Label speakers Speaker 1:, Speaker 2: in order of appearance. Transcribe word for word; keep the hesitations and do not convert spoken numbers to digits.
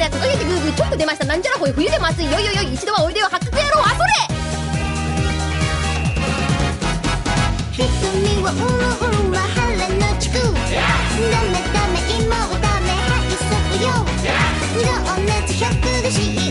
Speaker 1: や掲げてグーグーチョップ出ました。なんじゃらほい冬でも暑い。よいよいよい一度はおいでよ八角野郎あそれ。
Speaker 2: 瞳をうるうるは腹のチク。ダメダメ芋をダメはいそくよ。情熱百でし